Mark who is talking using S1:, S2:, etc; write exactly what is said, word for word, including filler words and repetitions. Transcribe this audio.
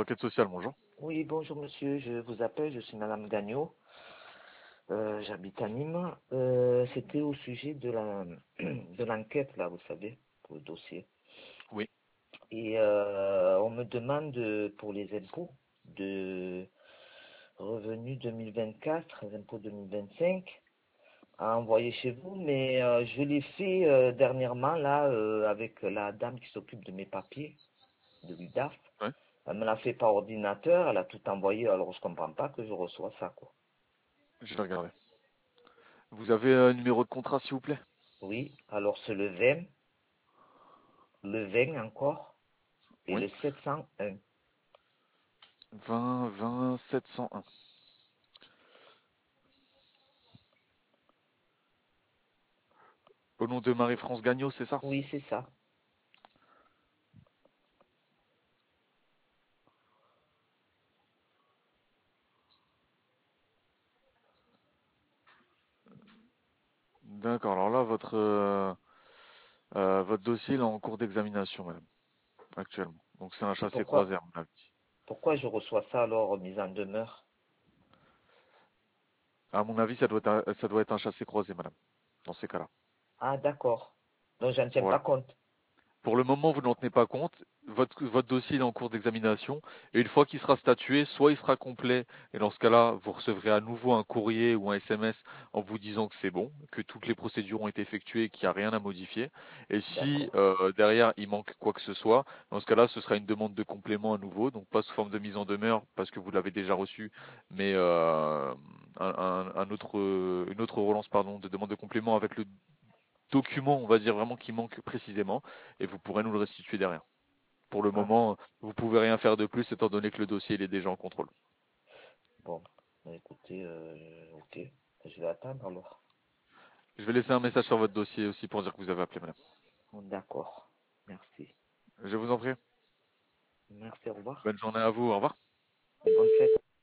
S1: Enquête sociale, bonjour.
S2: Oui, bonjour monsieur, je vous appelle, je suis madame Gagnon, euh, j'habite à Nîmes. Euh, c'était au sujet de la de l'enquête là, vous savez, pour le dossier.
S1: Oui.
S2: Et euh, on me demande de- pour les impôts de revenus deux mille vingt-quatre, les impôts deux mille vingt-cinq, à envoyer chez vous, mais euh, je l'ai fait euh, dernièrement là euh, avec la dame qui s'occupe de mes papiers, de l'U D A F.
S1: Ouais.
S2: Elle me l'a fait par ordinateur, elle a tout envoyé, alors je comprends pas que je reçois ça, quoi.
S1: Je vais regarder. Vous avez un numéro de contrat, s'il vous plaît?
S2: Oui, alors c'est le vingt, le vingt encore, et
S1: Oui.
S2: le sept cent un.
S1: vingt, vingt, sept cent un. Au nom de Marie-France Gagnon, c'est ça?
S2: Oui, c'est ça.
S1: D'accord. Alors là, votre, euh, euh, votre dossier il est en cours d'examination, madame, actuellement. Donc c'est un
S2: Et
S1: chassé
S2: pourquoi,
S1: croisé, à mon avis.
S2: pourquoi je reçois ça alors, mise en demeure?
S1: À mon avis, ça doit être un, ça doit être un chassé croisé, madame, dans ces cas-là.
S2: Ah, d'accord. Donc, j'en tiens pas
S1: Voilà.
S2: compte.
S1: Pour le moment, vous n'en tenez pas compte. Votre, votre dossier il est en cours d'examination. Et une fois qu'il sera statué, soit il sera complet, et dans ce cas-là, vous recevrez à nouveau un courrier ou un S M S en vous disant que c'est bon, que toutes les procédures ont été effectuées et qu'il n'y a rien à modifier. Et si
S2: D'accord.
S1: euh, derrière il manque quoi que ce soit, dans ce cas-là, ce sera une demande de complément à nouveau, donc pas sous forme de mise en demeure parce que vous l'avez déjà reçu, mais euh, un, un- un autre, une autre relance pardon, de demande de complément avec le document, on va dire vraiment qui manque précisément, et vous pourrez nous le restituer derrière. Pour le
S2: Ah,
S1: moment, vous pouvez rien faire de plus étant donné que le dossier il est déjà en contrôle.
S2: bon. Bah, écoutez, euh, ok. Je vais attendre alors.
S1: Je vais laisser un message sur votre dossier aussi pour dire que vous avez appelé, madame.
S2: D'accord. Merci.
S1: Je vous en prie.
S2: Merci, au revoir.
S1: Bonne journée à vous. Au revoir.
S2: Bonne fête.